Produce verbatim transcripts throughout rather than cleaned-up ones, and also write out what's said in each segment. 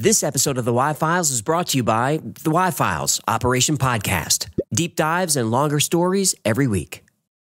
This episode of The Y-Files is brought to you by The Y-Files, Operation Podcast. Deep dives and longer stories every week.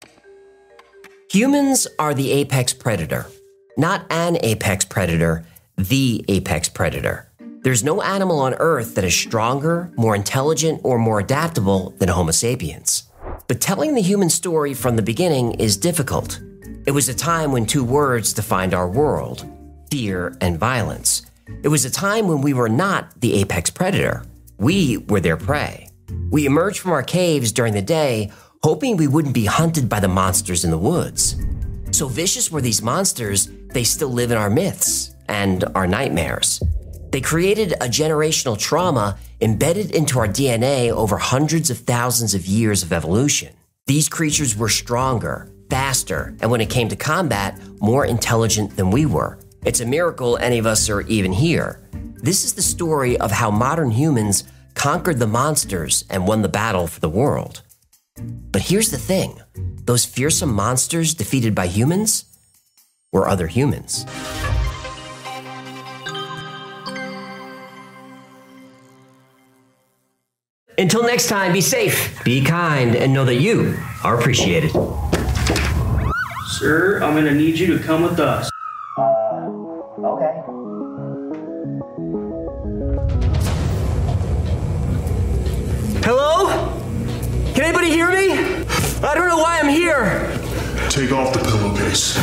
Humans are the apex predator. Not an apex predator, the apex predator. There's no animal on Earth that is stronger, more intelligent, or more adaptable than Homo sapiens. But telling the human story from the beginning is difficult. It was a time when two words defined our world: fear and violence. It was a time when we were not the apex predator. We were their prey. We emerged from our caves during the day, hoping we wouldn't be hunted by the monsters in the woods. So vicious were these monsters, they still live in our myths and our nightmares. They created a generational trauma embedded into our D N A over hundreds of thousands of years of evolution. These creatures were stronger, faster, and when it came to combat, more intelligent than we were. It's a miracle any of us are even here. This is the story of how modern humans conquered the monsters and won the battle for the world. But here's the thing. Those fearsome monsters defeated by humans were other humans. Until next time, be safe, be kind, and know that you are appreciated. Sir, I'm gonna need you to come with us. Okay. Hello? Can anybody hear me? I don't know why I'm here. Take off the pillowcase.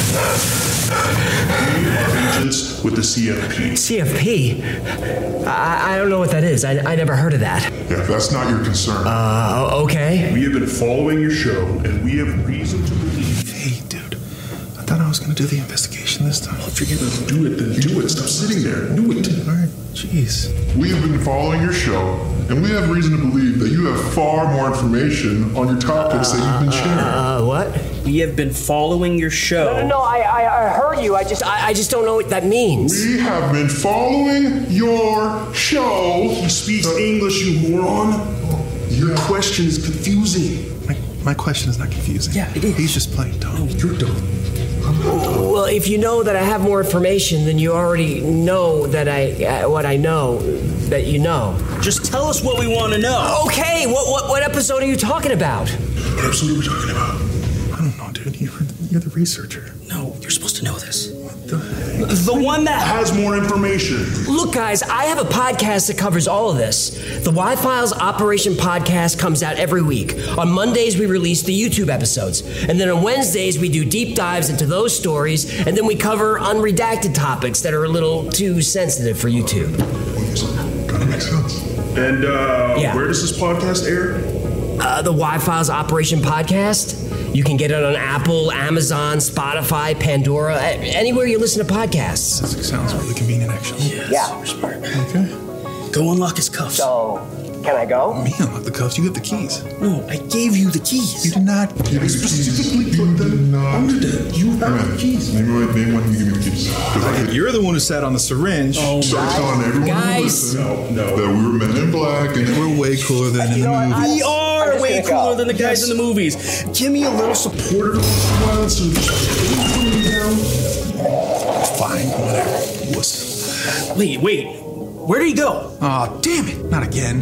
We are agents with the C F P. C F P? I, I don't know what that is. I, I never heard of that. Yeah, that's not your concern. Uh, okay. We have been following your show, and we have reason to believe. Hey, dude. I thought I was going to do the investigation this time. Well, if you're going to do it, then do it. Stop sitting there. Do it. All right, jeez. We have been following your show, and we have reason to believe that you have far more information on your topics uh, that you've been sharing. Uh, what? We have been following your show. No, no, no, I, I, I heard you. I just, I, I just don't know what that means. We have been following your show. He speaks uh, English, you moron. Your question is confusing. My, my question is not confusing. Yeah, it is. He's just playing dumb. No, you're dumb. Well, if you know that I have more information, then you already know that I, uh, what I know, that you know. Just tell us what we want to know. Okay, what, what, what episode are you talking about? What episode are we talking about? I don't know, dude. You're, you're the researcher. No, you're supposed to know this. What the heck? The one that has more information. Look, guys, I have a podcast that covers all of this. The Y-Files Operation Podcast comes out every week. On Mondays, we release the YouTube episodes. And then on Wednesdays, we do deep dives into those stories. And then we cover unredacted topics that are a little too sensitive for YouTube. Kinda makes sense. And uh, yeah. Where does this podcast air? Uh, the Y-Files Operation Podcast. You can get it on Apple, Amazon, Spotify, Pandora, anywhere you listen to podcasts. This sounds really convenient, actually. Yes, yeah. We're smart. Okay. Go unlock his cuffs. So, can I go? Me unlock the cuffs. You have the keys. No, I gave you the keys. You did not. You specifically put them under the. You have the keys. Maybe why maybe why you give me the keys? Because You're the one who sat on the syringe. Oh, started telling everyone Guys. who listened no, no. that we were men in black and We're way cooler than in the movie. We are way gonna cooler go. than the guys Yes. in the movies. Give me a little support. violence and Fine, whatever. Wuss. Wait, wait. Where did he go? Aw, damn it. Not again.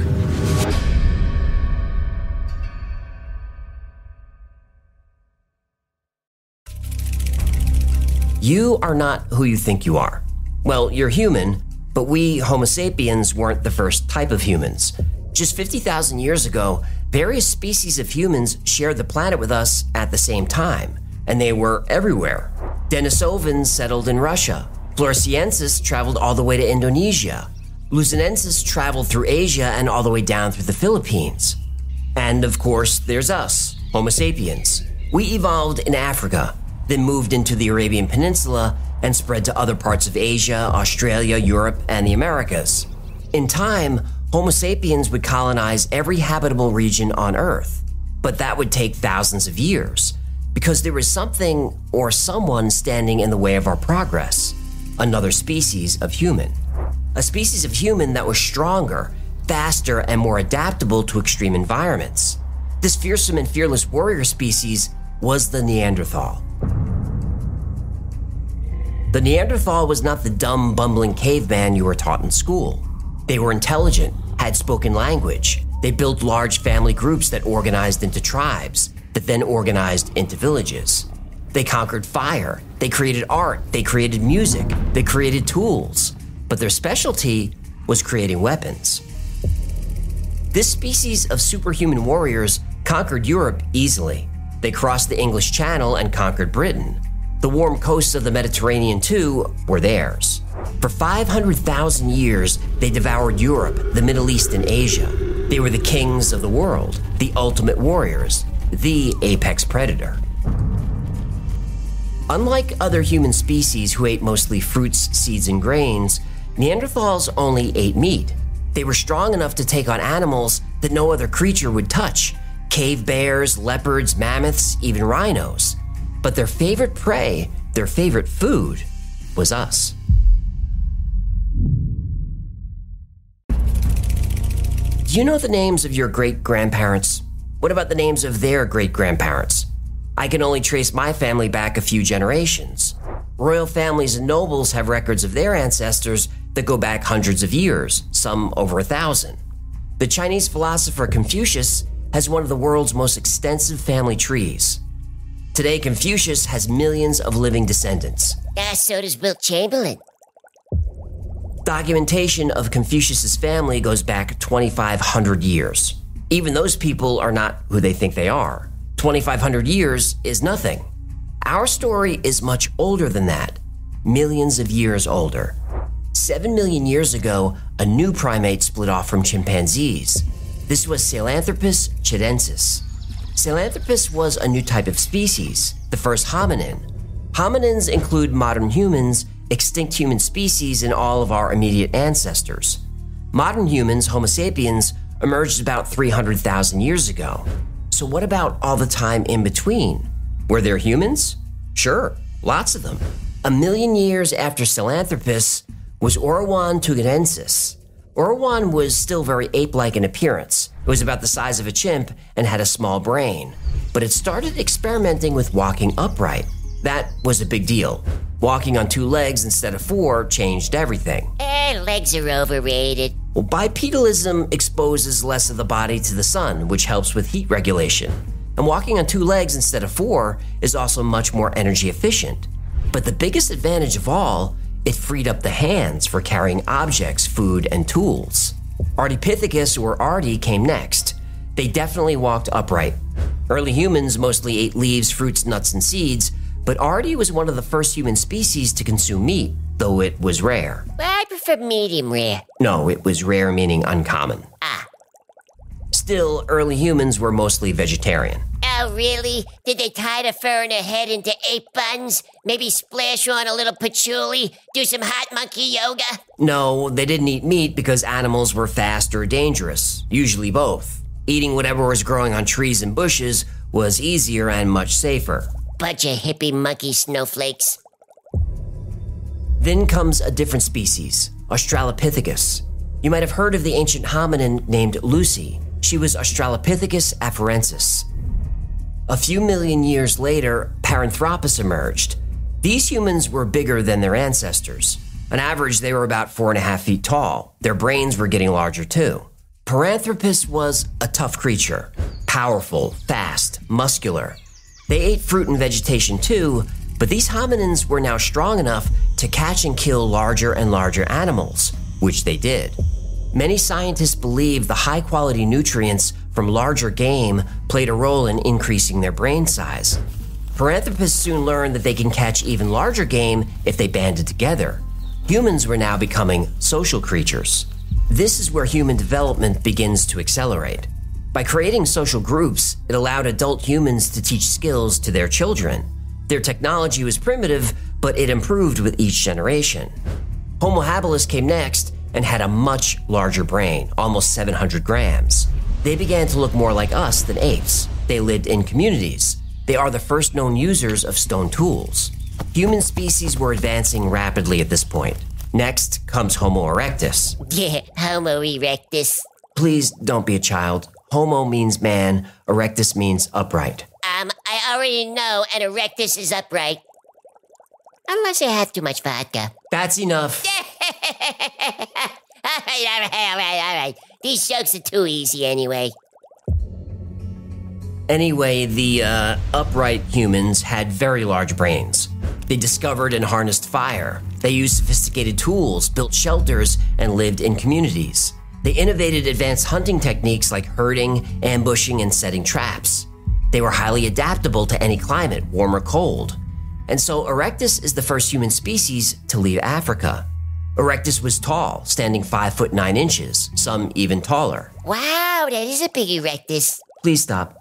You are not who you think you are. Well, you're human, but we Homo sapiens weren't the first type of humans. Just fifty thousand years ago, various species of humans shared the planet with us at the same time, and they were everywhere. Denisovans settled in Russia. Floresiensis traveled all the way to Indonesia. Luzonensis traveled through Asia and all the way down through the Philippines. And of course, there's us, Homo sapiens. We evolved in Africa, then moved into the Arabian Peninsula and spread to other parts of Asia, Australia, Europe, and the Americas. In time, Homo sapiens would colonize every habitable region on Earth, but that would take thousands of years because there was something or someone standing in the way of our progress, another species of human. A species of human that was stronger, faster, and more adaptable to extreme environments. This fearsome and fearless warrior species was the Neanderthal. The Neanderthal was not the dumb, bumbling caveman you were taught in school. They were intelligent, had spoken language. They built large family groups that organized into tribes, that then organized into villages. They conquered fire. They created art. They created music. They created tools. But their specialty was creating weapons. This species of superhuman warriors conquered Europe easily. They crossed the English Channel and conquered Britain. The warm coasts of the Mediterranean, too, were theirs. For five hundred thousand years, they devoured Europe, the Middle East, and Asia. They were the kings of the world, the ultimate warriors, the apex predator. Unlike other human species who ate mostly fruits, seeds, and grains, Neanderthals only ate meat. They were strong enough to take on animals that no other creature would touch: cave bears, leopards, mammoths, even rhinos. But their favorite prey, their favorite food, was us. Do you know the names of your great-grandparents? What about the names of their great-grandparents? I can only trace my family back a few generations. Royal families and nobles have records of their ancestors that go back hundreds of years, some over a thousand. The Chinese philosopher Confucius has one of the world's most extensive family trees. Today, Confucius has millions of living descendants. Ah, so does Wilt Chamberlain. Documentation of Confucius's family goes back twenty-five hundred years. Even those people are not who they think they are. twenty-five hundred years is nothing. Our story is much older than that, millions of years older. Seven million years ago, a new primate split off from chimpanzees. This was Sahelanthropus chilensis. Sahelanthropus was a new type of species, the first hominin. Hominins include modern humans, extinct human species, and all of our immediate ancestors. Modern humans, Homo sapiens, emerged about three hundred thousand years ago. So what about all the time in between? Were there humans? Sure, lots of them. A million years after Sahelanthropus was Orawan tugenensis. Orawan was still very ape-like in appearance. It was about the size of a chimp and had a small brain. But it started experimenting with walking upright. That was a big deal. Walking on two legs instead of four changed everything. Eh, legs are overrated. Well, bipedalism exposes less of the body to the sun, which helps with heat regulation. And walking on two legs instead of four is also much more energy efficient. But the biggest advantage of all, it freed up the hands for carrying objects, food, and tools. Ardipithecus, or Ardi, came next. They definitely walked upright. Early humans mostly ate leaves, fruits, nuts, and seeds, but Ardi was one of the first human species to consume meat, though it was rare. Well, I prefer medium rare. No, it was rare meaning uncommon. Ah. Still, early humans were mostly vegetarian. Oh, really? Did they tie the fur in their head into ape buns? Maybe splash on a little patchouli? Do some hot monkey yoga? No, they didn't eat meat because animals were fast or dangerous, usually both. Eating whatever was growing on trees and bushes was easier and much safer. Bunch of hippie monkey snowflakes. Then comes a different species, Australopithecus. You might have heard of the ancient hominin named Lucy. She was Australopithecus afarensis. A few million years later, Paranthropus emerged. These humans were bigger than their ancestors. On average, they were about four and a half feet tall. Their brains were getting larger too. Paranthropus was a tough creature, powerful, fast, muscular. They ate fruit and vegetation too, but these hominins were now strong enough to catch and kill larger and larger animals, which they did. Many scientists believe the high-quality nutrients from larger game played a role in increasing their brain size. Paranthropus soon learned that they can catch even larger game if they banded together. Humans were now becoming social creatures. This is where human development begins to accelerate. By creating social groups, it allowed adult humans to teach skills to their children. Their technology was primitive, but it improved with each generation. Homo habilis came next and had a much larger brain, almost seven hundred grams. They began to look more like us than apes. They lived in communities. They are the first known users of stone tools. Human species were advancing rapidly at this point. Next comes Homo erectus. Yeah, Homo erectus. Please don't be a child. Homo means man, erectus means upright. Um, I already know an erectus is upright. Unless I have too much vodka. That's enough. all right, all right, all right, all right. These jokes are too easy anyway. Anyway, the uh, upright humans had very large brains. They discovered and harnessed fire. They used sophisticated tools, built shelters, and lived in communities. They innovated advanced hunting techniques like herding, ambushing, and setting traps. They were highly adaptable to any climate, warm or cold. And so Erectus is the first human species to leave Africa. Erectus was tall, standing five foot nine inches, some even taller. Wow, that is a big Erectus. Please stop.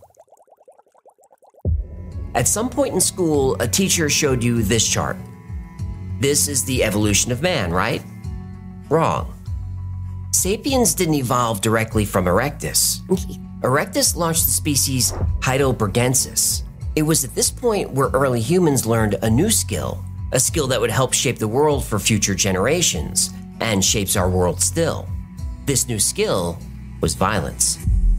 At some point in school, a teacher showed you this chart. This is the evolution of man, right? Wrong. Sapiens didn't evolve directly from Erectus. Erectus launched the species Heidelbergensis. It was at this point where early humans learned a new skill, a skill that would help shape the world for future generations, and shapes our world still. This new skill was violence.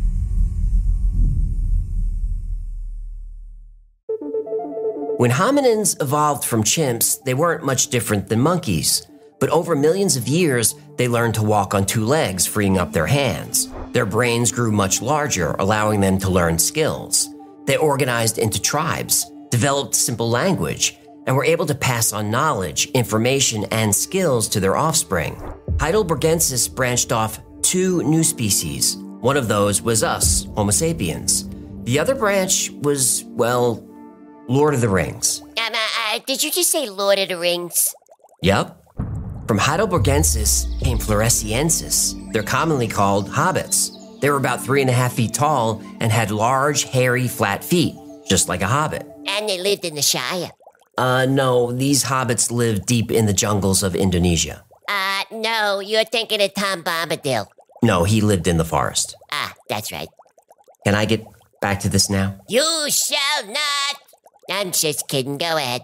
When hominins evolved from chimps, they weren't much different than monkeys. But over millions of years, they learned to walk on two legs, freeing up their hands. Their brains grew much larger, allowing them to learn skills. They organized into tribes, developed simple language, and were able to pass on knowledge, information, and skills to their offspring. Heidelbergensis branched off two new species. One of those was us, Homo sapiens. The other branch was, well, Lord of the Rings. Um, uh, uh, did you just say Lord of the Rings? Yup. From Heidelbergensis came Floresiensis. They're commonly called hobbits. They were about three and a half feet tall and had large, hairy, flat feet, just like a hobbit. And they lived in the Shire. Uh, no, these hobbits lived deep in the jungles of Indonesia. Uh, no, you're thinking of Tom Bombadil. No, he lived in the forest. Ah, that's right. Can I get back to this now? You shall not! I'm just kidding, go ahead.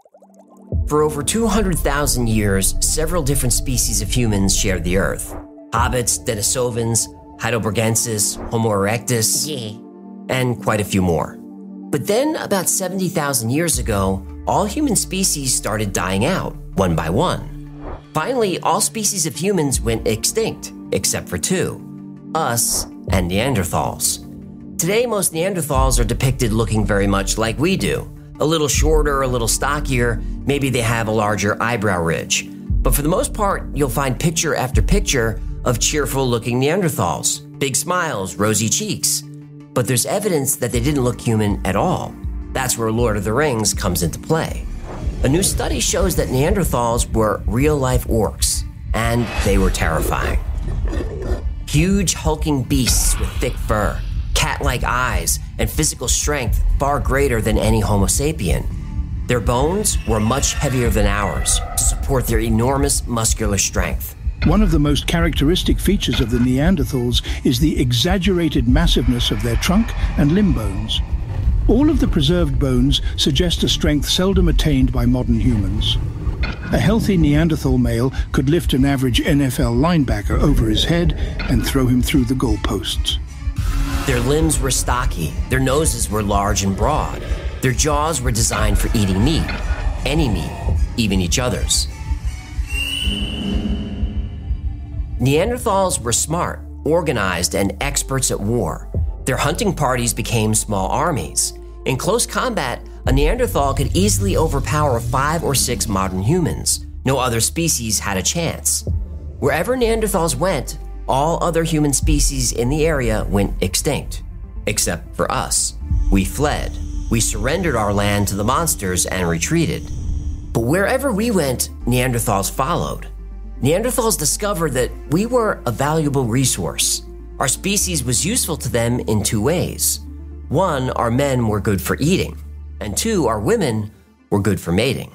For over two hundred thousand years, several different species of humans shared the Earth. Hobbits, Denisovans, Heidelbergensis, Homo erectus, Yeah. and quite a few more. But then, about seventy thousand years ago, all human species started dying out, one by one. Finally, all species of humans went extinct, except for two, us and Neanderthals. Today, most Neanderthals are depicted looking very much like we do. A little shorter, a little stockier, maybe they have a larger eyebrow ridge. But for the most part, you'll find picture after picture of cheerful-looking Neanderthals, big smiles, rosy cheeks. But there's evidence that they didn't look human at all. That's where Lord of the Rings comes into play. A new study shows that Neanderthals were real-life orcs, and they were terrifying. Huge, hulking beasts with thick fur, cat-like eyes, and physical strength far greater than any Homo sapien. Their bones were much heavier than ours to support their enormous muscular strength. One of the most characteristic features of the Neanderthals is the exaggerated massiveness of their trunk and limb bones. All of the preserved bones suggest a strength seldom attained by modern humans. A healthy Neanderthal male could lift an average N F L linebacker over his head and throw him through the goalposts. Their limbs were stocky, their noses were large and broad, their jaws were designed for eating meat, any meat, even each other's. Neanderthals were smart, organized, and experts at war. Their hunting parties became small armies. In close combat, a Neanderthal could easily overpower five or six modern humans. No other species had a chance. Wherever Neanderthals went, all other human species in the area went extinct. Except for us. We fled. We surrendered our land to the monsters and retreated. But wherever we went, Neanderthals followed. Neanderthals discovered that we were a valuable resource. Our species was useful to them in two ways. One, our men were good for eating, and two, our women were good for mating.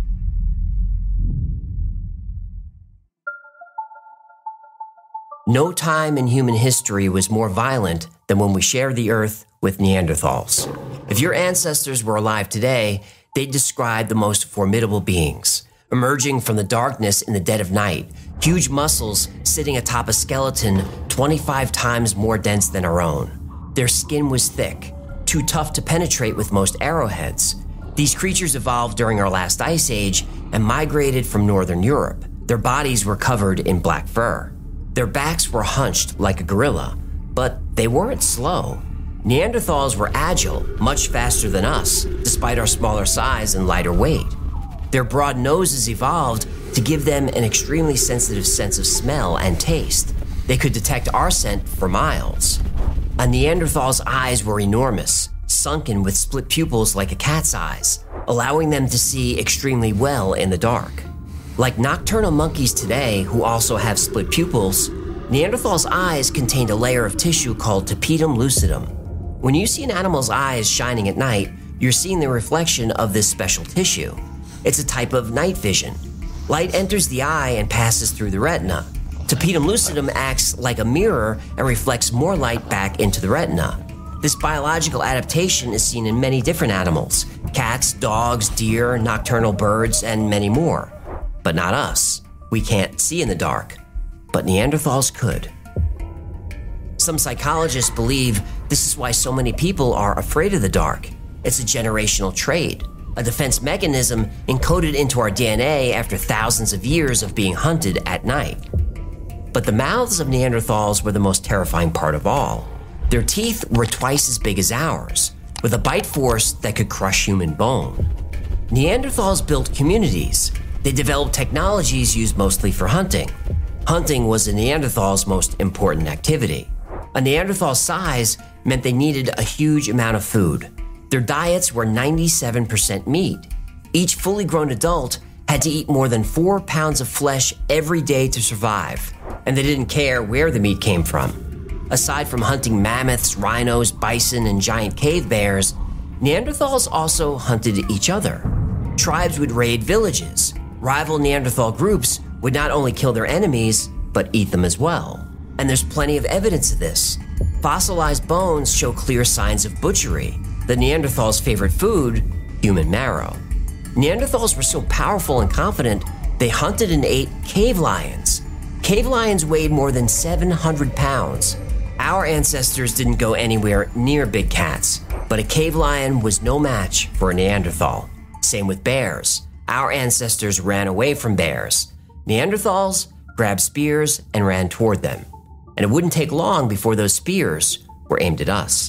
No time in human history was more violent than when we shared the earth with Neanderthals. If your ancestors were alive today, they'd describe the most formidable beings. Emerging from the darkness in the dead of night, huge muscles sitting atop a skeleton twenty-five times more dense than our own. Their skin was thick, too tough to penetrate with most arrowheads. These creatures evolved during our last ice age and migrated from northern Europe. Their bodies were covered in black fur. Their backs were hunched like a gorilla, but they weren't slow. Neanderthals were agile, much faster than us, despite our smaller size and lighter weight. Their broad noses evolved to give them an extremely sensitive sense of smell and taste. They could detect our scent for miles. A Neanderthal's eyes were enormous, sunken with split pupils like a cat's eyes, allowing them to see extremely well in the dark. Like nocturnal monkeys today, who also have split pupils, Neanderthals' eyes contained a layer of tissue called tapetum lucidum. When you see an animal's eyes shining at night, you're seeing the reflection of this special tissue. It's a type of night vision. Light enters the eye and passes through the retina. Tapetum lucidum acts like a mirror and reflects more light back into the retina. This biological adaptation is seen in many different animals: cats, dogs, deer, nocturnal birds, and many more. But not us. We can't see in the dark. But Neanderthals could. Some psychologists believe this is why so many people are afraid of the dark. It's a generational trait, a defense mechanism encoded into our D N A after thousands of years of being hunted at night. But the mouths of Neanderthals were the most terrifying part of all. Their teeth were twice as big as ours, with a bite force that could crush human bone. Neanderthals built communities. They developed technologies used mostly for hunting. Hunting was a Neanderthal's most important activity. A Neanderthal's size meant they needed a huge amount of food. Their diets were ninety-seven percent meat. Each fully grown adult had to eat more than four pounds of flesh every day to survive, and they didn't care where the meat came from. Aside from hunting mammoths, rhinos, bison, and giant cave bears, Neanderthals also hunted each other. Tribes would raid villages. Rival Neanderthal groups would not only kill their enemies, but eat them as well. And there's plenty of evidence of this. Fossilized bones show clear signs of butchery. The Neanderthals' favorite food, human marrow. Neanderthals were so powerful and confident, they hunted and ate cave lions. Cave lions weighed more than seven hundred pounds. Our ancestors didn't go anywhere near big cats, but a cave lion was no match for a Neanderthal. Same with bears. Our ancestors ran away from bears. Neanderthals grabbed spears and ran toward them. And it wouldn't take long before those spears were aimed at us.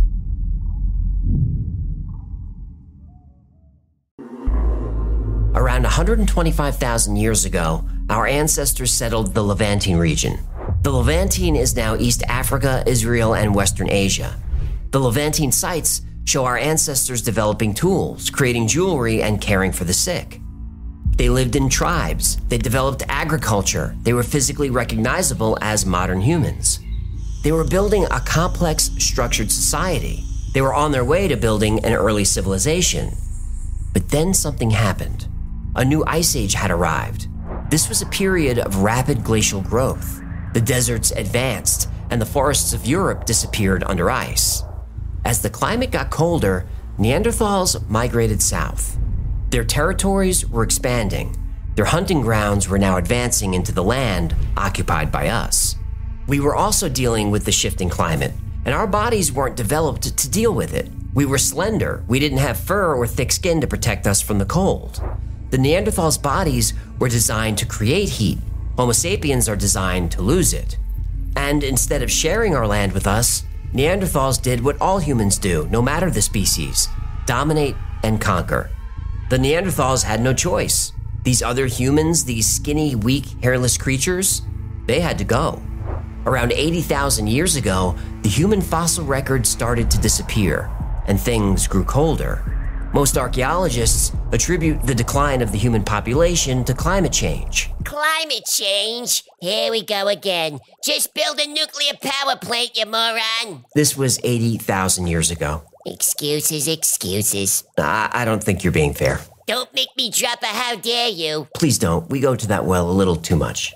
Around one hundred twenty-five thousand years ago, our ancestors settled the Levantine region. The Levantine is now East Africa, Israel, and Western Asia. The Levantine sites show our ancestors developing tools, creating jewelry, and caring for the sick. They lived in tribes. They developed agriculture. They were physically recognizable as modern humans. They were building a complex, structured society. They were on their way to building an early civilization. But then something happened. A new ice age had arrived. This was a period of rapid glacial growth. The deserts advanced, and the forests of Europe disappeared under ice. As the climate got colder, Neanderthals migrated south. Their territories were expanding. Their hunting grounds were now advancing into the land occupied by us. We were also dealing with the shifting climate, and our bodies weren't developed to deal with it. We were slender. We didn't have fur or thick skin to protect us from the cold. The Neanderthals' bodies were designed to create heat. Homo sapiens are designed to lose it. And instead of sharing our land with us, Neanderthals did what all humans do, no matter the species: dominate and conquer. The Neanderthals had no choice. These other humans, these skinny, weak, hairless creatures, they had to go. Around eighty thousand years ago, the human fossil record started to disappear, and things grew colder. Most archaeologists attribute the decline of the human population to climate change. Climate change? Here we go again. Just build a nuclear power plant, you moron. This was eighty thousand years ago. Excuses, excuses. I, I don't think you're being fair. Don't make me drop a how dare you. Please don't. We go to that well a little too much.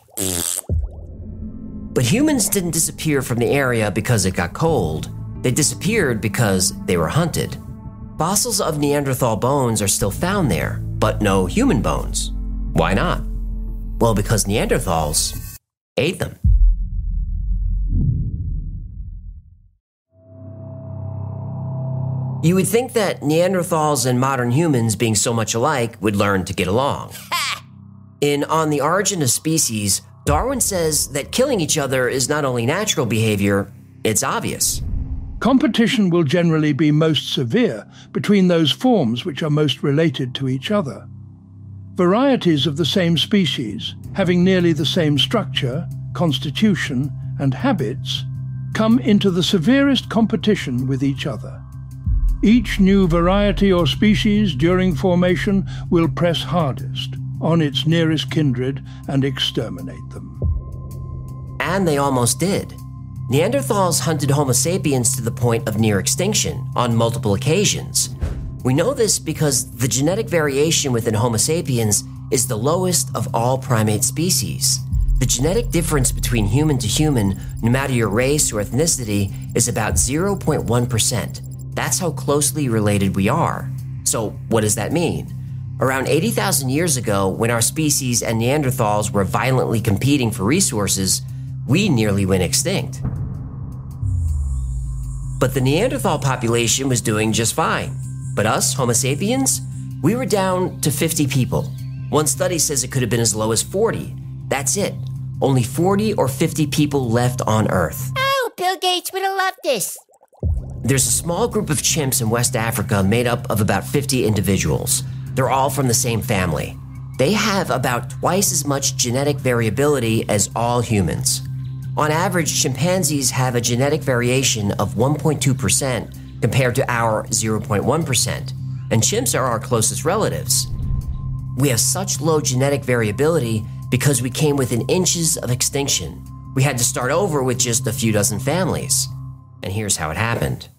But humans didn't disappear from the area because it got cold. They disappeared because they were hunted. Fossils of Neanderthal bones are still found there, but no human bones. Why not? Well, because Neanderthals ate them. You would think that Neanderthals and modern humans, being so much alike, would learn to get along. In On the Origin of Species, Darwin says that killing each other is not only natural behavior, it's obvious. Competition will generally be most severe between those forms which are most related to each other. Varieties of the same species, having nearly the same structure, constitution, and habits, come into the severest competition with each other. Each new variety or species during formation will press hardest on its nearest kindred and exterminate them. And they almost did. Neanderthals hunted Homo sapiens to the point of near extinction on multiple occasions. We know this because the genetic variation within Homo sapiens is the lowest of all primate species. The genetic difference between human to human, no matter your race or ethnicity, is about zero point one percent. That's how closely related we are. So what does that mean? Around eighty thousand years ago, when our species and Neanderthals were violently competing for resources, we nearly went extinct. But the Neanderthal population was doing just fine. But us, Homo sapiens, we were down to fifty people. One study says it could have been as low as forty. That's it. Only forty or fifty people left on Earth. Oh, Bill Gates would have loved this. There's a small group of chimps in West Africa made up of about fifty individuals. They're all from the same family. They have about twice as much genetic variability as all humans. On average, chimpanzees have a genetic variation of one point two percent compared to our zero point one percent, and chimps are our closest relatives. We have such low genetic variability because we came within inches of extinction. We had to start over with just a few dozen families. And here's how it happened.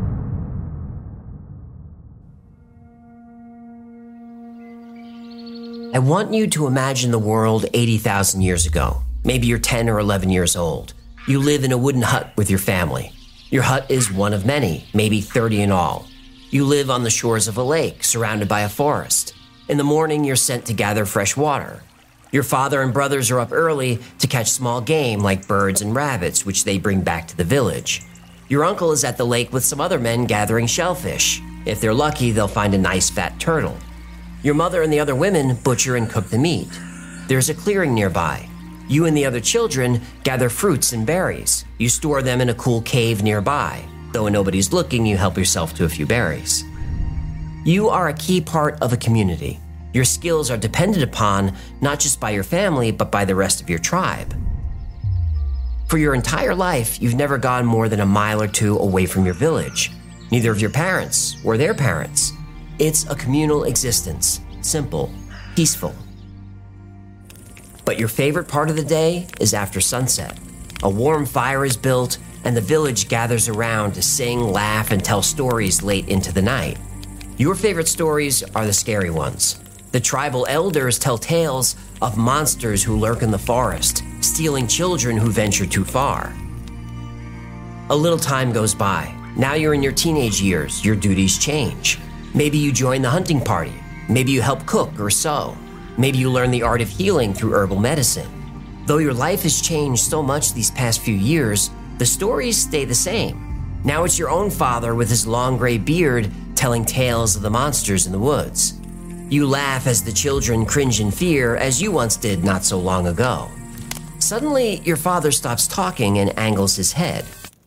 I want you to imagine the world eighty thousand years ago. Maybe you're ten or eleven years old. You live in a wooden hut with your family. Your hut is one of many, maybe thirty in all. You live on the shores of a lake, surrounded by a forest. In the morning, you're sent to gather fresh water. Your father and brothers are up early to catch small game like birds and rabbits, which they bring back to the village. Your uncle is at the lake with some other men gathering shellfish. If they're lucky, they'll find a nice fat turtle. Your mother and the other women butcher and cook the meat. There's a clearing nearby. You and the other children gather fruits and berries. You store them in a cool cave nearby. Though when nobody's looking, you help yourself to a few berries. You are a key part of a community. Your skills are depended upon not just by your family, but by the rest of your tribe. For your entire life, you've never gone more than a mile or two away from your village. Neither of your parents or their parents. It's a communal existence, simple, peaceful. But your favorite part of the day is after sunset. A warm fire is built, and the village gathers around to sing, laugh, and tell stories late into the night. Your favorite stories are the scary ones. The tribal elders tell tales of monsters who lurk in the forest, stealing children who venture too far. A little time goes by. Now you're in your teenage years, your duties change. Maybe you join the hunting party. Maybe you help cook or sew. Maybe you learn the art of healing through herbal medicine. Though your life has changed so much these past few years, the stories stay the same. Now it's your own father with his long gray beard telling tales of the monsters in the woods. You laugh as the children cringe in fear, as you once did not so long ago. Suddenly, your father stops talking and angles his head.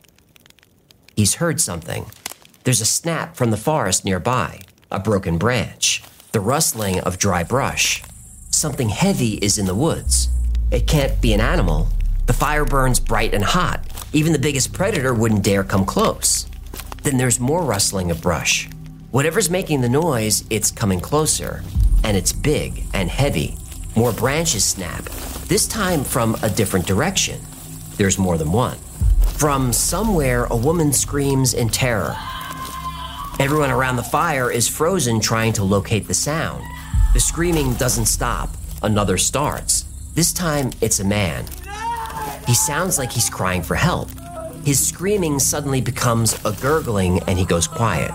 He's heard something. There's a snap from the forest nearby, a broken branch, the rustling of dry brush. Something heavy is in the woods. It can't be an animal. The fire burns bright and hot. Even the biggest predator wouldn't dare come close. Then there's more rustling of brush. Whatever's making the noise, it's coming closer. And it's big and heavy. More branches snap, this time from a different direction. There's more than one. From somewhere, a woman screams in terror. Everyone around the fire is frozen trying to locate the sound. The screaming doesn't stop. Another starts. This time, it's a man. He sounds like he's crying for help. His screaming suddenly becomes a gurgling and he goes quiet.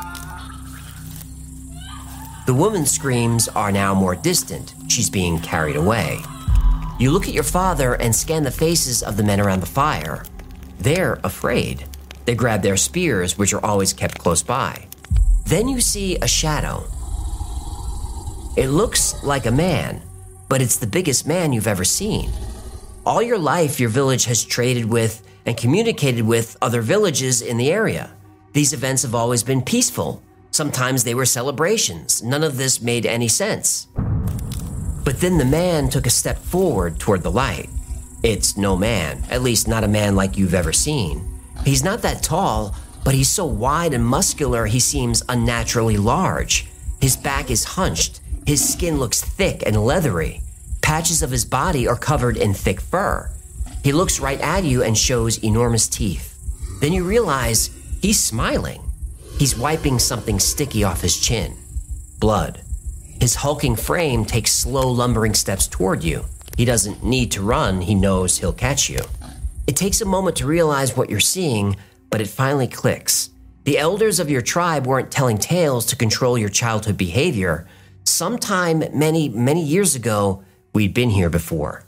The woman's screams are now more distant. She's being carried away. You look at your father and scan the faces of the men around the fire. They're afraid. They grab their spears, which are always kept close by. Then you see a shadow. It looks like a man, but it's the biggest man you've ever seen. All your life, your village has traded with and communicated with other villages in the area. These events have always been peaceful. Sometimes they were celebrations. None of this made any sense. But then the man took a step forward toward the light. It's no man, at least not a man like you've ever seen. He's not that tall, but he's so wide and muscular he seems unnaturally large. His back is hunched. His skin looks thick and leathery. Patches of his body are covered in thick fur. He looks right at you and shows enormous teeth. Then you realize he's smiling. He's wiping something sticky off his chin. Blood. His hulking frame takes slow, lumbering steps toward you. He doesn't need to run. He knows he'll catch you. It takes a moment to realize what you're seeing, but it finally clicks. The elders of your tribe weren't telling tales to control your childhood behavior. Sometime many, many years ago, we'd been here before.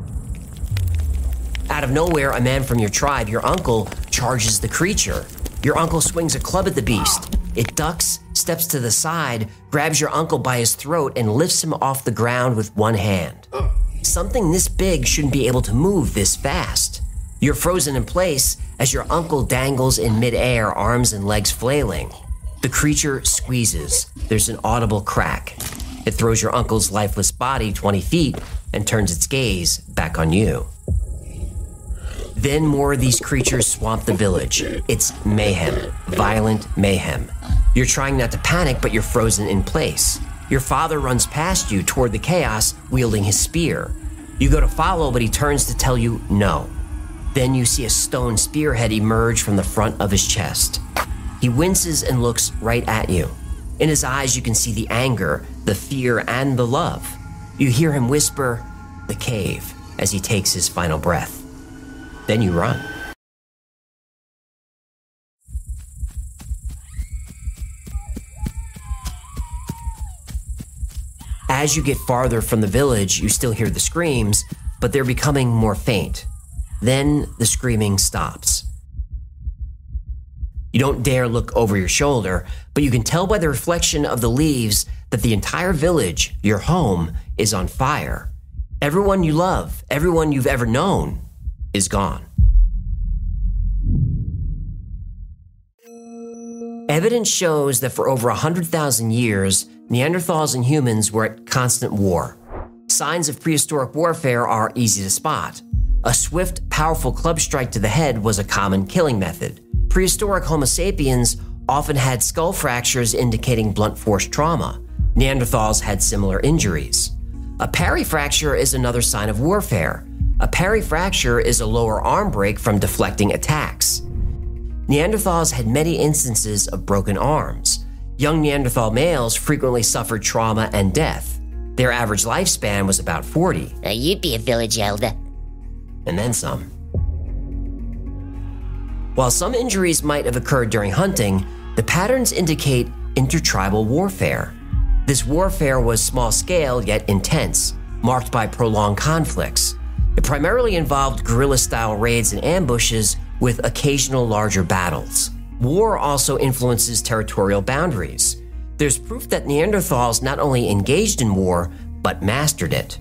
Out of nowhere, a man from your tribe, your uncle, charges the creature. Your uncle swings a club at the beast. It ducks, steps to the side, grabs your uncle by his throat, and lifts him off the ground with one hand. Something this big shouldn't be able to move this fast. You're frozen in place as your uncle dangles in midair, arms and legs flailing. The creature squeezes. There's an audible crack. It throws your uncle's lifeless body twenty feet and turns its gaze back on you. Then more of these creatures swamp the village. It's mayhem, violent mayhem. You're trying not to panic, but you're frozen in place. Your father runs past you toward the chaos, wielding his spear. You go to follow, but he turns to tell you no. Then you see a stone spearhead emerge from the front of his chest. He winces and looks right at you. In his eyes, you can see the anger, the fear, and the love. You hear him whisper, "The cave," as he takes his final breath. Then you run. As you get farther from the village, you still hear the screams, but they're becoming more faint. Then the screaming stops. You don't dare look over your shoulder, but you can tell by the reflection of the leaves that the entire village, your home, is on fire. Everyone you love, everyone you've ever known, is gone. Evidence shows that for over one hundred thousand years, Neanderthals and humans were at constant war. Signs of prehistoric warfare are easy to spot. A swift, powerful club strike to the head was a common killing method. Prehistoric Homo sapiens often had skull fractures indicating blunt force trauma. Neanderthals had similar injuries. A parry fracture is another sign of warfare. A parry fracture is a lower arm break from deflecting attacks. Neanderthals had many instances of broken arms. Young Neanderthal males frequently suffered trauma and death. Their average lifespan was about forty. Now you'd be a village elder. And then some. While some injuries might have occurred during hunting, the patterns indicate intertribal warfare. This warfare was small-scale yet intense, marked by prolonged conflicts. It primarily involved guerrilla-style raids and ambushes with occasional larger battles. War also influences territorial boundaries. There's proof that Neanderthals not only engaged in war, but mastered it.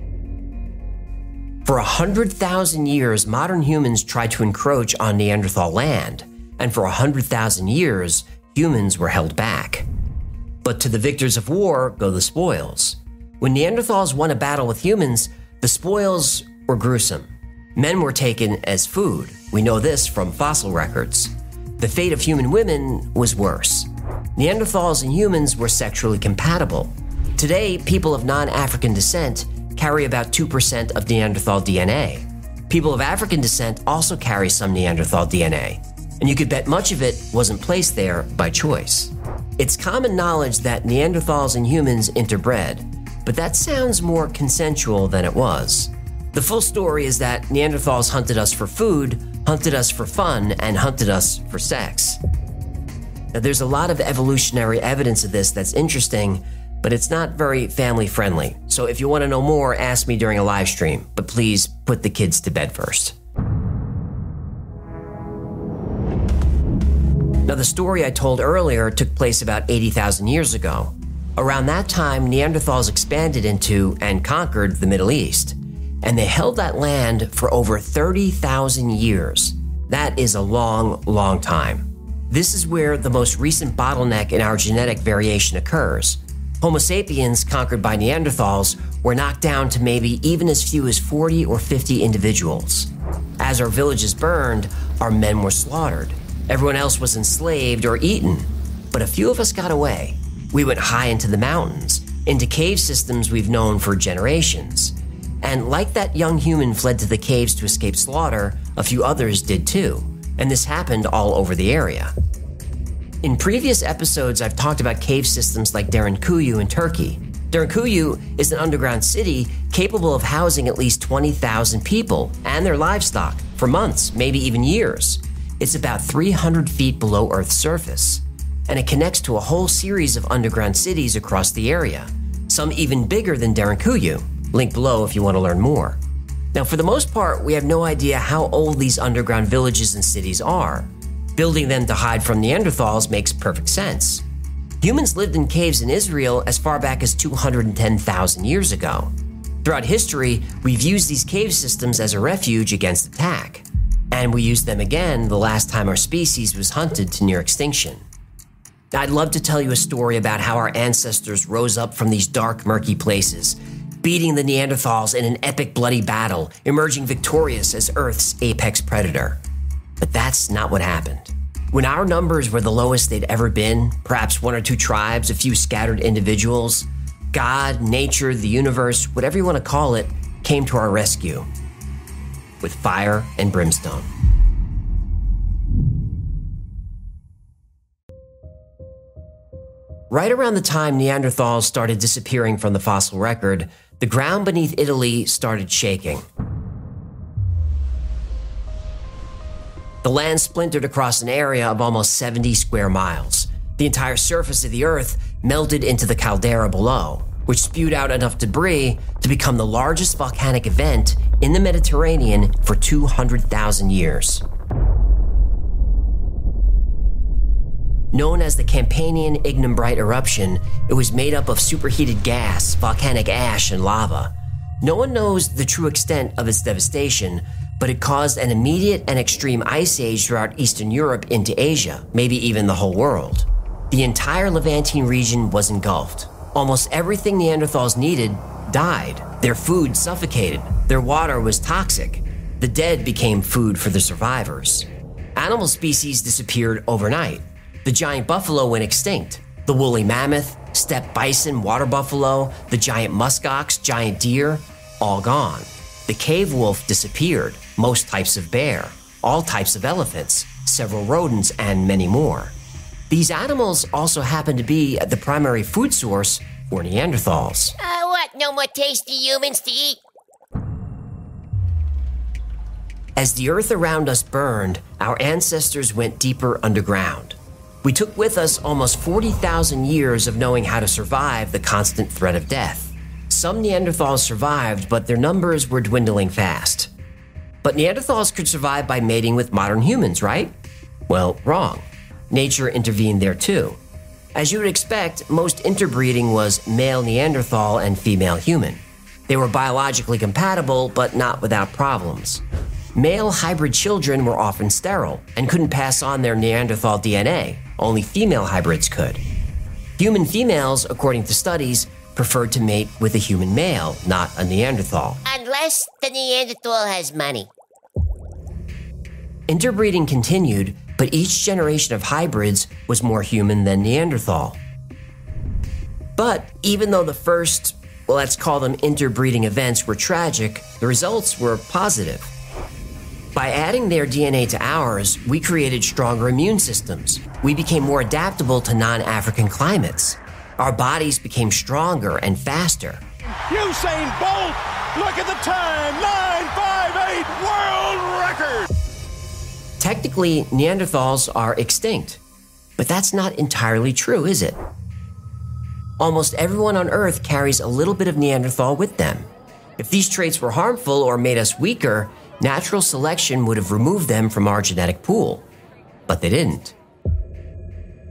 For one hundred thousand years, modern humans tried to encroach on Neanderthal land, and for one hundred thousand years, humans were held back. But to the victors of war go the spoils. When Neanderthals won a battle with humans, the spoils were gruesome. Men were taken as food. We know this from fossil records. The fate of human women was worse. Neanderthals and humans were sexually compatible. Today, people of non-African descent carry about two percent of Neanderthal D N A. People of African descent also carry some Neanderthal D N A, and you could bet much of it wasn't placed there by choice. It's common knowledge that Neanderthals and humans interbred, but that sounds more consensual than it was. The full story is that Neanderthals hunted us for food, hunted us for fun, and hunted us for sex. Now, there's a lot of evolutionary evidence of this that's interesting, but it's not very family-friendly. So if you want to know more, ask me during a live stream, but please put the kids to bed first. Now, the story I told earlier took place about eighty thousand years ago. Around that time, Neanderthals expanded into and conquered the Middle East, and they held that land for over thirty thousand years. That is a long, long time. This is where the most recent bottleneck in our genetic variation occurs. Homo sapiens, conquered by Neanderthals, were knocked down to maybe even as few as forty or fifty individuals. As our villages burned, our men were slaughtered. Everyone else was enslaved or eaten. But a few of us got away. We went high into the mountains, into cave systems we've known for generations. And like that young human fled to the caves to escape slaughter, a few others did too. And this happened all over the area. In previous episodes, I've talked about cave systems like Derinkuyu in Turkey. Derinkuyu is an underground city capable of housing at least twenty thousand people and their livestock for months, maybe even years. It's about three hundred feet below Earth's surface, and it connects to a whole series of underground cities across the area, some even bigger than Derinkuyu. Link below if you want to learn more. Now, for the most part, we have no idea how old these underground villages and cities are. Building them to hide from Neanderthals makes perfect sense. Humans lived in caves in Israel as far back as two hundred ten thousand years ago. Throughout history, we've used these cave systems as a refuge against attack. And we used them again the last time our species was hunted to near extinction. I'd love to tell you a story about how our ancestors rose up from these dark, murky places, beating the Neanderthals in an epic bloody battle, emerging victorious as Earth's apex predator. But that's not what happened. When our numbers were the lowest they'd ever been, perhaps one or two tribes, a few scattered individuals, God, nature, the universe, whatever you want to call it, came to our rescue with fire and brimstone. Right around the time Neanderthals started disappearing from the fossil record, the ground beneath Italy started shaking. The land splintered across an area of almost seventy square miles. The entire surface of the Earth melted into the caldera below, which spewed out enough debris to become the largest volcanic event in the Mediterranean for two hundred thousand years. Known as the Campanian Ignimbrite eruption, it was made up of superheated gas, volcanic ash, and lava. No one knows the true extent of its devastation, but it caused an immediate and extreme ice age throughout Eastern Europe into Asia, maybe even the whole world. The entire Levantine region was engulfed. Almost everything Neanderthals needed died. Their food suffocated. Their water was toxic. The dead became food for the survivors. Animal species disappeared overnight. The giant buffalo went extinct. The woolly mammoth, steppe bison, water buffalo, the giant muskox, giant deer, all gone. The cave wolf disappeared, most types of bear, all types of elephants, several rodents, and many more. These animals also happen to be the primary food source for Neanderthals. Uh, what, no more tasty humans to eat? As the earth around us burned, our ancestors went deeper underground. We took with us almost forty thousand years of knowing how to survive the constant threat of death. Some Neanderthals survived, but their numbers were dwindling fast. But Neanderthals could survive by mating with modern humans, right? Well, wrong. Nature intervened there too. As you would expect, most interbreeding was male Neanderthal and female human. They were biologically compatible, but not without problems. Male hybrid children were often sterile and couldn't pass on their Neanderthal D N A. Only female hybrids could. Human females, according to studies, preferred to mate with a human male, not a Neanderthal. Unless the Neanderthal has money. Interbreeding continued, but each generation of hybrids was more human than Neanderthal. But even though the first, well, let's call them interbreeding events were tragic, the results were positive. By adding their D N A to ours, we created stronger immune systems. We became more adaptable to non-African climates. Our bodies became stronger and faster. Usain Bolt, look at the time, nine five eight, world record! Technically, Neanderthals are extinct, but that's not entirely true, is it? Almost everyone on Earth carries a little bit of Neanderthal with them. If these traits were harmful or made us weaker, natural selection would have removed them from our genetic pool. But they didn't.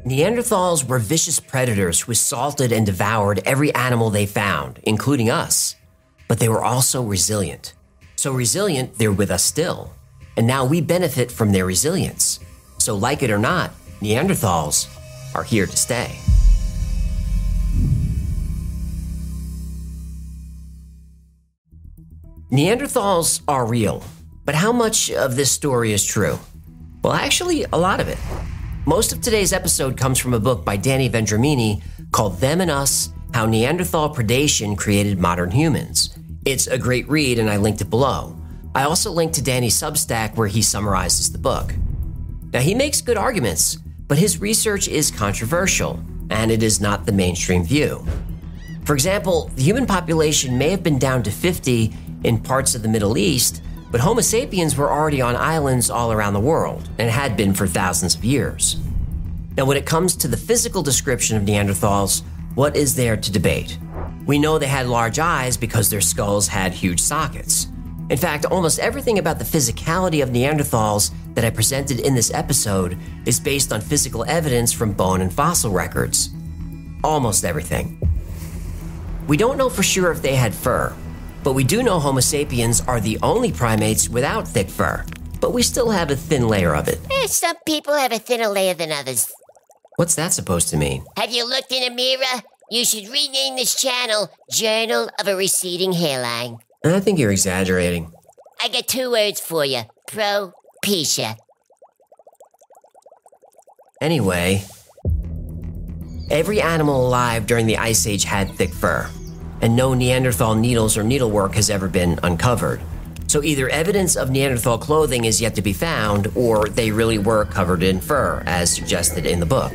Neanderthals were vicious predators who assaulted and devoured every animal they found, including us. But they were also resilient. So resilient, they're with us still. And now we benefit from their resilience. So like it or not, Neanderthals are here to stay. Neanderthals are real, but how much of this story is true? Well, actually, a lot of it. Most of today's episode comes from a book by Danny Vendramini called Them and Us: How Neanderthal Predation Created Modern Humans. It's a great read, and I linked it below. I also linked to Danny's Substack where he summarizes the book. Now, he makes good arguments, but his research is controversial, and it is not the mainstream view. For example, the human population may have been down to fifty in parts of the Middle East, but Homo sapiens were already on islands all around the world, and had been for thousands of years. Now, when it comes to the physical description of Neanderthals, what is there to debate? We know they had large eyes because their skulls had huge sockets. In fact, almost everything about the physicality of Neanderthals that I presented in this episode is based on physical evidence from bone and fossil records. Almost everything. We don't know for sure if they had fur, but we do know Homo sapiens are the only primates without thick fur, but we still have a thin layer of it. Eh, some people have a thinner layer than others. What's that supposed to mean? Have you looked in a mirror? You should rename this channel Journal of a Receding Hairline. I think you're exaggerating. I got two words for you. Propecia. Anyway, every animal alive during the Ice Age had thick fur, and no Neanderthal needles or needlework has ever been uncovered. So either evidence of Neanderthal clothing is yet to be found, or they really were covered in fur, as suggested in the book.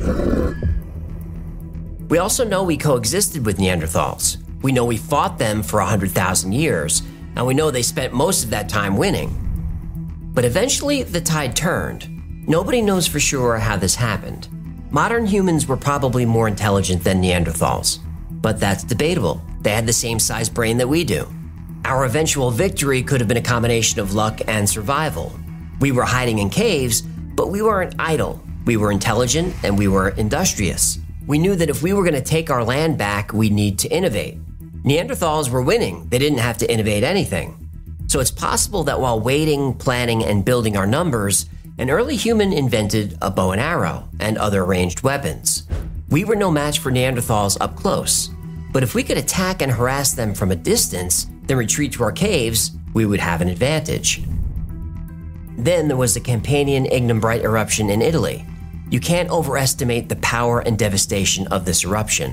We also know we coexisted with Neanderthals. We know we fought them for one hundred thousand years, and we know they spent most of that time winning. But eventually, the tide turned. Nobody knows for sure how this happened. Modern humans were probably more intelligent than Neanderthals, but that's debatable. They had the same size brain that we do. Our eventual victory could have been a combination of luck and survival. We were hiding in caves, but we weren't idle. We were intelligent and we were industrious. We knew that if we were going to take our land back, we'd need to innovate. Neanderthals were winning. They didn't have to innovate anything. So it's possible that while waiting, planning, and building our numbers, an early human invented a bow and arrow and other ranged weapons. We were no match for Neanderthals up close. But if we could attack and harass them from a distance, then retreat to our caves, we would have an advantage. Then there was the Campanian ignimbrite eruption in Italy. You can't overestimate the power and devastation of this eruption.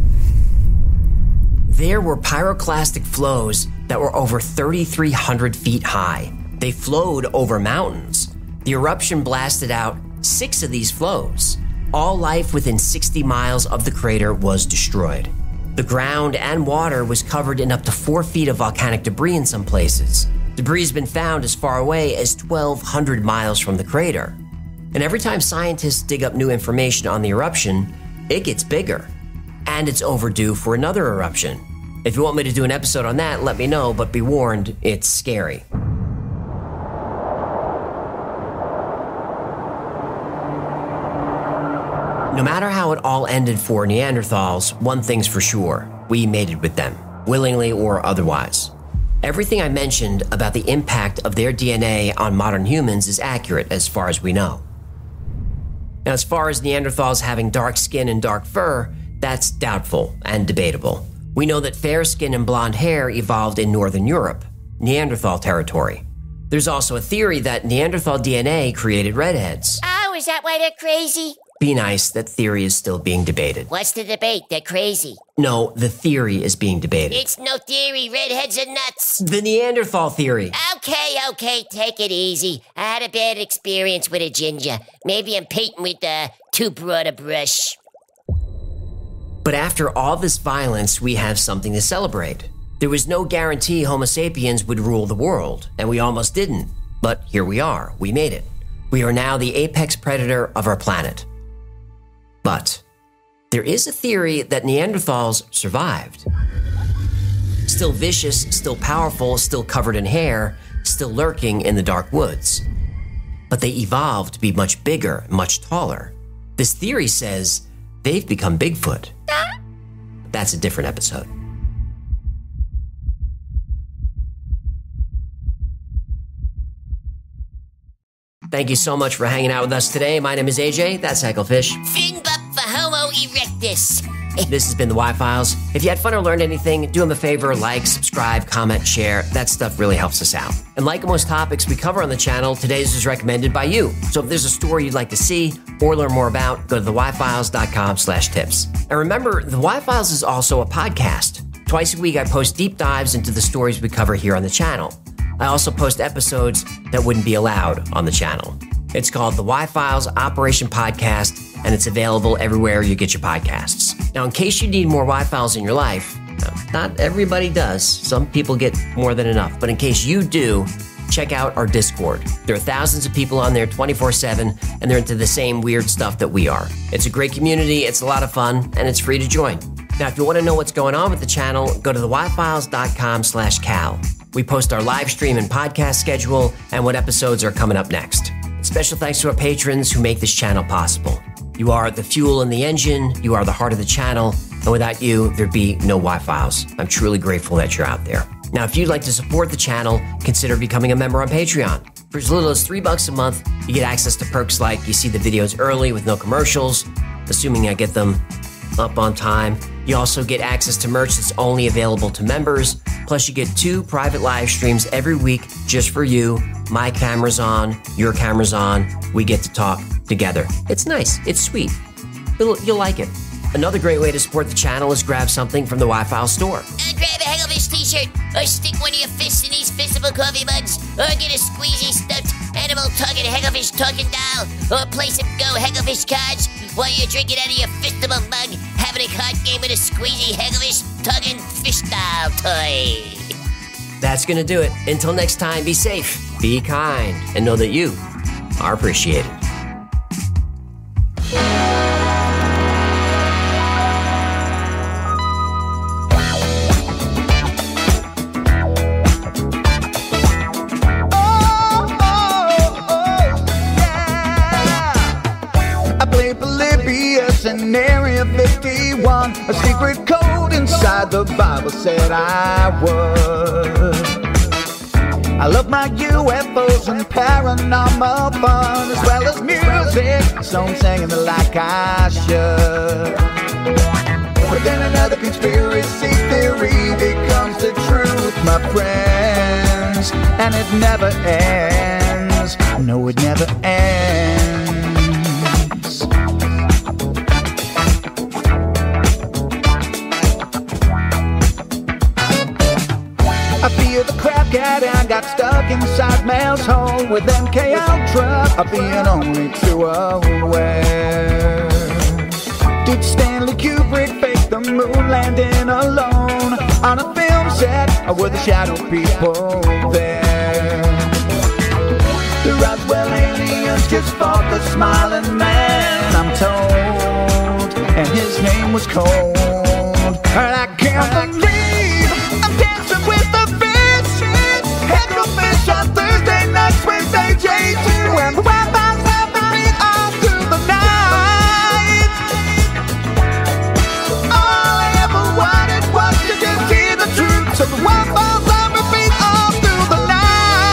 There were pyroclastic flows that were over thirty-three hundred feet high. They flowed over mountains. The eruption blasted out six of these flows. All life within sixty miles of the crater was destroyed. The ground and water was covered in up to four feet of volcanic debris in some places. Debris has been found as far away as twelve hundred miles from the crater. And every time scientists dig up new information on the eruption, it gets bigger. And it's overdue for another eruption. If you want me to do an episode on that, let me know, but be warned, it's scary. No matter how it all ended for Neanderthals, one thing's for sure: we mated with them, willingly or otherwise. Everything I mentioned about the impact of their D N A on modern humans is accurate as far as we know. Now, as far as Neanderthals having dark skin and dark fur, that's doubtful and debatable. We know that fair skin and blonde hair evolved in Northern Europe, Neanderthal territory. There's also a theory that Neanderthal D N A created redheads. Oh, is that why they're crazy? Be nice, that theory is still being debated. What's the debate? They're crazy. No, the theory is being debated. It's no theory. Redheads are nuts. The Neanderthal theory. Okay, okay, take it easy. I had a bad experience with a ginger. Maybe I'm painting with uh, too broad a brush. But after all this violence, we have something to celebrate. There was no guarantee Homo sapiens would rule the world, and we almost didn't. But here we are. We made it. We are now the apex predator of our planet. But there is a theory that Neanderthals survived. Still vicious, still powerful, still covered in hair, still lurking in the dark woods. But they evolved to be much bigger, much taller. This theory says they've become Bigfoot. That's a different episode. Thank you so much for hanging out with us today. My name is A J. That's Hecklefish. Fin bup for Homo erectus. This has been the Y-Files. If you had fun or learned anything, do them a favor, like, subscribe, comment, share. That stuff really helps us out. And like most topics we cover on the channel, today's is recommended by you. So if there's a story you'd like to see or learn more about, go to the y files dot com slash tips. And remember, the Y-Files is also a podcast. Twice a week, I post deep dives into the stories we cover here on the channel. I also post episodes that wouldn't be allowed on the channel. It's called the Y-Files Operation Podcast, and it's available everywhere you get your podcasts. Now, in case you need more Y-Files in your life, not everybody does. Some people get more than enough. But in case you do, check out our Discord. There are thousands of people on there twenty-four seven, and they're into the same weird stuff that we are. It's a great community, it's a lot of fun, and it's free to join. Now, if you want to know what's going on with the channel, go to the y files dot com slash cal. We post our live stream and podcast schedule and what episodes are coming up next. Special thanks to our patrons who make this channel possible. You are the fuel in the engine, you are the heart of the channel, and without you, there'd be no Y-Files. I'm truly grateful that you're out there. Now, if you'd like to support the channel, consider becoming a member on Patreon. For as little as three bucks a month, you get access to perks like you see the videos early with no commercials, assuming I get them up on time. You also get access to merch that's only available to members. Plus, you get two private live streams every week just for you. My camera's on, your camera's on. We get to talk together. It's nice. It's sweet. You'll, you'll like it. Another great way to support the channel is grab something from the Y-Files store. Uh, grab a Hecklefish t-shirt, or stick one of your fists in these fistable coffee mugs, or get a squeezy stuffed animal talking Hecklefish talking doll, or play some Go Hecklefish cards while you're drinking out of your fistable mug, having a card game with a squeezy Hecklefish talking fish doll toy. That's gonna do it. Until next time, be safe, be kind, and know that you are appreciated. In Area fifty-one, a secret code inside the Bible said I would. I love my U F Os and paranormal fun, as well as music, so I'm singing it like I should. But then another conspiracy theory becomes the truth, my friends, and it never ends. No, it never ends. I feel the crap cat and got stuck inside Mel's hole with M K Ultra, of being only too aware. Did Stanley Kubrick fake the moon landing alone on a film set, or were the shadow people there? The Roswell aliens just fought the smiling man, I'm told, and his name was Cold. And I can't believe I'm dancing with the fish. Hecklefish on Thursday nights with A J two, and the Wi-Fi's have the beat all through the night. All I ever wanted was to just hear the truth, so the Wi-Fi's have the beat all through the night.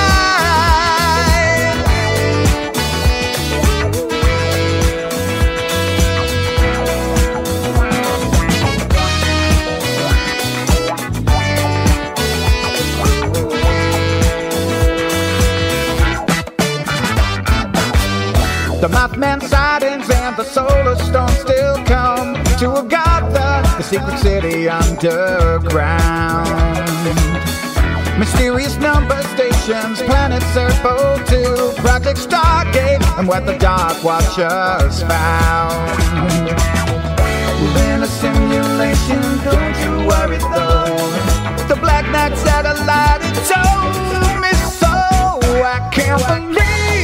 The Mothman sightings and the solar storm still come to Agatha, the secret city underground. Mysterious number stations, planet Serpo two, Project Stargate, and what the Dark Watchers found. We're in a simulation, don't you worry though. The Black Knight satellite, it told me so. I can't believe